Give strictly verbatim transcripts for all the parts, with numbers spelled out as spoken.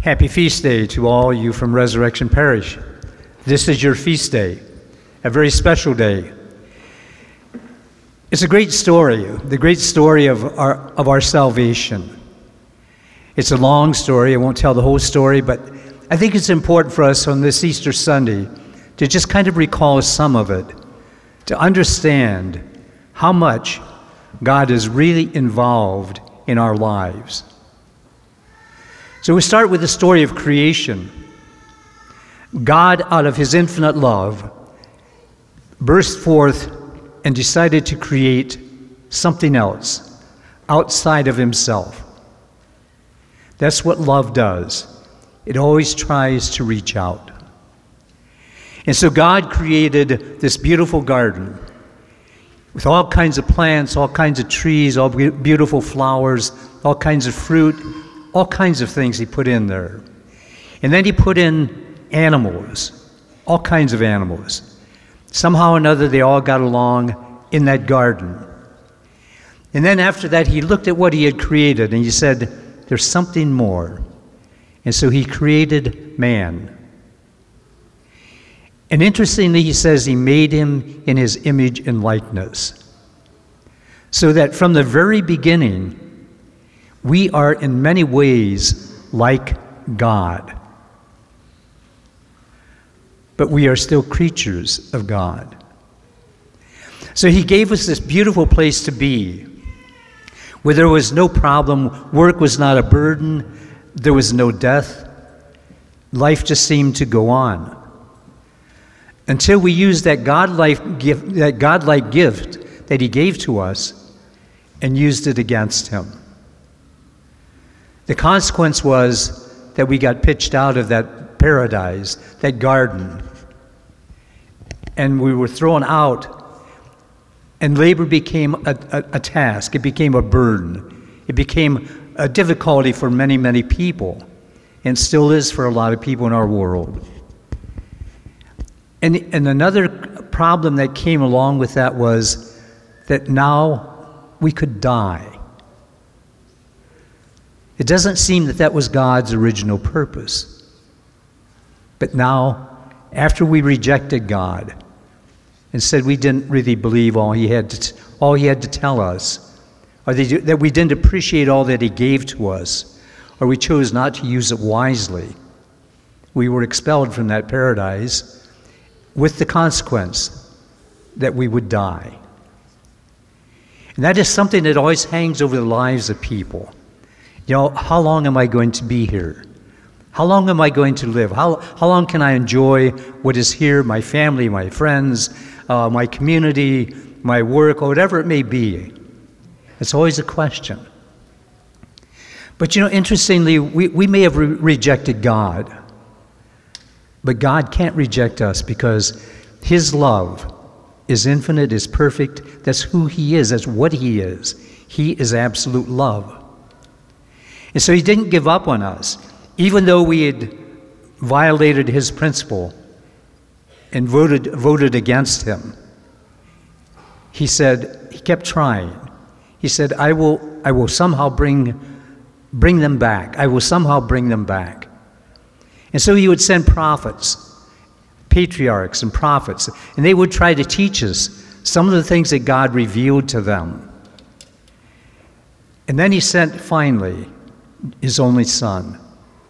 Happy feast day to all you from Resurrection Parish. This is your feast day, a very special day. It's a great story, the great story of our, of our salvation. It's a long story. I won't tell the whole story, but I think it's important for us on this Easter Sunday to just kind of recall some of it, to understand how much God is really involved in our lives. So we start with the story of creation. God, out of his infinite love, burst forth and decided to create something else outside of himself. That's what love does. It always tries to reach out. And so God created this beautiful garden with all kinds of plants, all kinds of trees, all beautiful flowers, all kinds of fruit, all kinds of things he put in there. And then he put in animals, all kinds of animals. Somehow or another, they all got along in that garden. And then after that, he looked at what he had created, and he said, there's something more. And so he created man. And interestingly, he says he made him in his image and likeness. So that from the very beginning, we are in many ways like God. But we are still creatures of God. So he gave us this beautiful place to be, where there was no problem, work was not a burden, there was no death. Life just seemed to go on. Until we used that godlike gift, that godlike gift that he gave to us and used it against him. The consequence was that we got pitched out of that paradise, that garden, and we were thrown out, and labor became a, a, a task. It became a burden. It became a difficulty for many, many people, and still is for a lot of people in our world. And, and another problem that came along with that was that now we could die. It doesn't seem that that was God's original purpose. But now, after we rejected God and said we didn't really believe all he had to, t- all he had to tell us, or that we didn't appreciate all that he gave to us, or we chose not to use it wisely, we were expelled from that paradise with the consequence that we would die. And that is something that always hangs over the lives of people. You know, how long am I going to be here? How long am I going to live? How, how long can I enjoy what is here, my family, my friends, uh, my community, my work, or whatever it may be? It's always a question. But you know, interestingly, we, we may have re- rejected God, but God can't reject us because his love is infinite, is perfect. That's who he is. That's what he is. He is absolute love. And so he didn't give up on us, even though we had violated his principle and voted voted against him. He said, he kept trying. He said, I will I will somehow bring bring them back. I will somehow bring them back. And so he would send prophets, patriarchs and prophets, and they would try to teach us some of the things that God revealed to them. And then he sent, finally, his only son.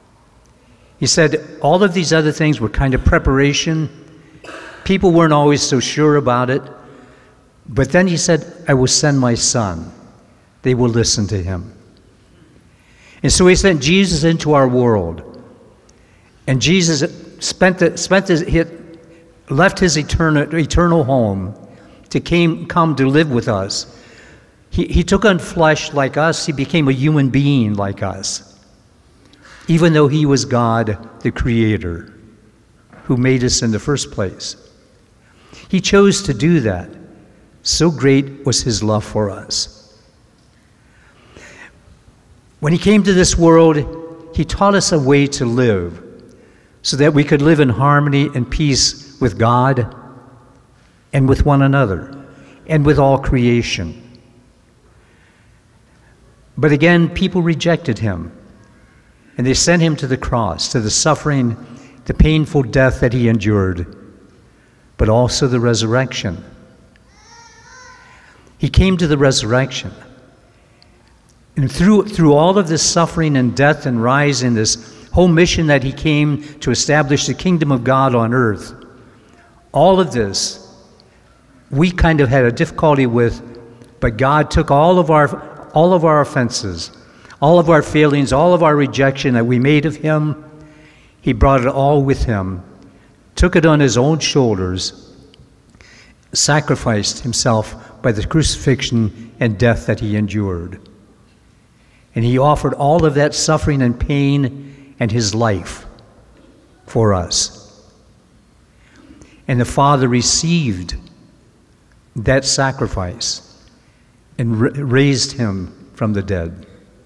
He said all of these other things were kind of preparation. People weren't always so sure about it. But then he said, I will send my son. They will listen to him. And so he sent Jesus into our world. And Jesus spent the, spent his, left his eternal, eternal home to came, come to live with us. He, he took on flesh like us. He became a human being like us, even though he was God, the Creator, who made us in the first place. He chose to do that. So great was his love for us. When he came to this world, he taught us a way to live so that we could live in harmony and peace with God and with one another and with all creation. But again, people rejected him. And they sent him to the cross, to the suffering, the painful death that he endured, but also the resurrection. He came to the resurrection. And through, through all of this suffering and death and rise in this whole mission that he came to establish the kingdom of God on earth, all of this we kind of had a difficulty with, but God took all of our all of our offenses, all of our failings, all of our rejection that we made of him. He brought it all with him, took it on his own shoulders, sacrificed himself by the crucifixion and death that he endured. And he offered all of that suffering and pain and his life for us. And the Father received that sacrifice and ra- raised him from the dead.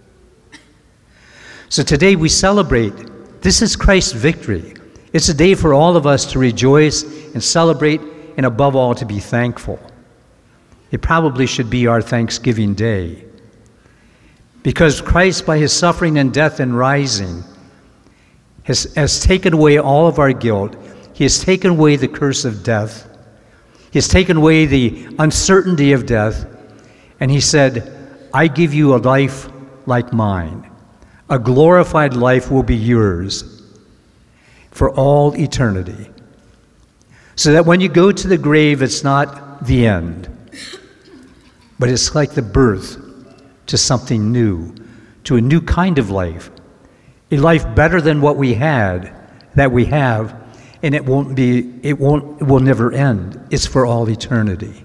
So today we celebrate. This is Christ's victory. It's a day for all of us to rejoice and celebrate, and above all, to be thankful. It probably should be our Thanksgiving day. Because Christ, by his suffering and death and rising, has, has taken away all of our guilt. He has taken away the curse of death. He has taken away the uncertainty of death. And he said, I give you a life like mine. A glorified life will be yours for all eternity. So that when you go to the grave, it's not the end, but it's like the birth to something new, to a new kind of life, a life better than what we had, that we have, and it won't be, it won't, it will never end. It's for all eternity.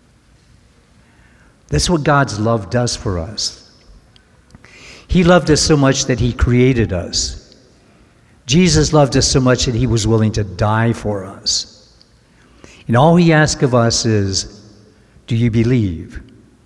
That's what God's love does for us. He loved us so much that he created us. Jesus loved us so much that he was willing to die for us. And all he asks of us is, do you believe?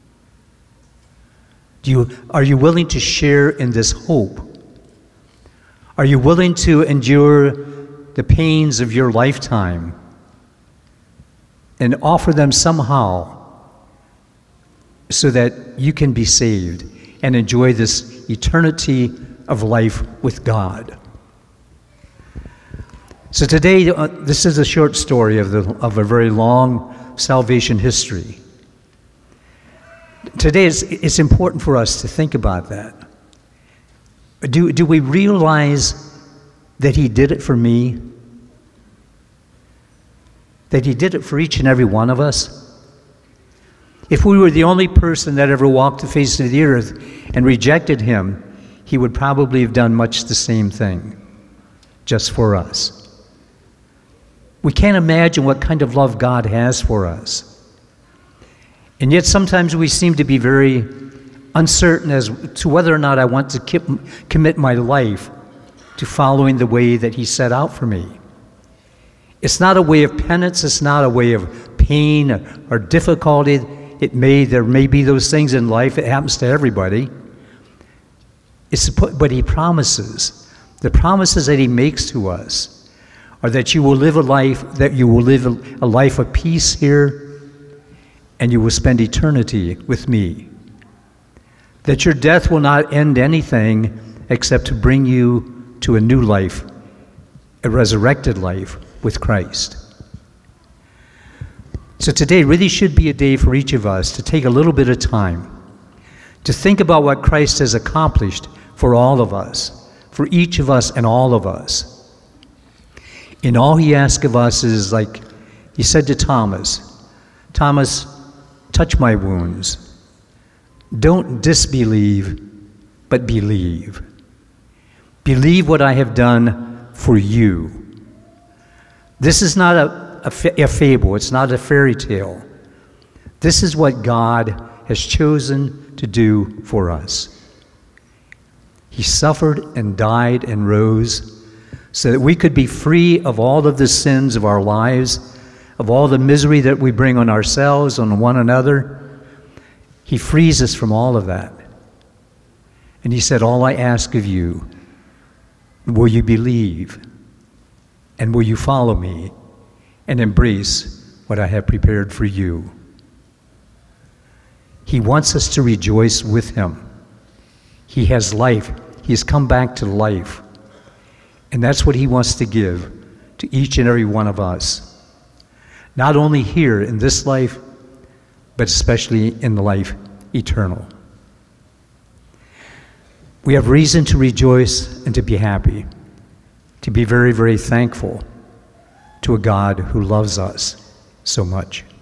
Do you, are you willing to share in this hope? Are you willing to endure the pains of your lifetime and offer them somehow so that you can be saved and enjoy this eternity of life with God? So today, uh, this is a short story of, the, of a very long salvation history. Today, it's, it's important for us to think about that. Do, do we realize that he did it for me? That he did it for each and every one of us? If we were the only person that ever walked the face of the earth and rejected him, he would probably have done much the same thing, just for us. We can't imagine what kind of love God has for us. And yet sometimes we seem to be very uncertain as to whether or not I want to keep, commit my life to following the way that he set out for me. It's not a way of penance. It's not a way of pain or, or difficulty. It may, there may be those things in life. It happens to everybody. It's, but he promises, the promises that he makes to us are that you will live a life, that you will live a, a life of peace here, and you will spend eternity with me. That your death will not end anything except to bring you to a new life, a resurrected life with Christ. So today really should be a day for each of us to take a little bit of time to think about what Christ has accomplished for all of us, for each of us and all of us. And all he asks of us is, like he said to Thomas, Thomas, touch my wounds. Don't disbelieve, but believe. Believe what I have done for you. This is not a, a, fa- a fable. It's not a fairy tale. This is what God has chosen to do for us. He suffered and died and rose so that we could be free of all of the sins of our lives, of all the misery that we bring on ourselves, on one another. He frees us from all of that. And he said, all I ask of you, will you believe? And will you follow me and embrace what I have prepared for you? He wants us to rejoice with him. He has life. He has come back to life. And that's what he wants to give to each and every one of us. Not only here in this life, but especially in the life eternal. We have reason to rejoice and to be happy, to be very, very thankful to a God who loves us so much.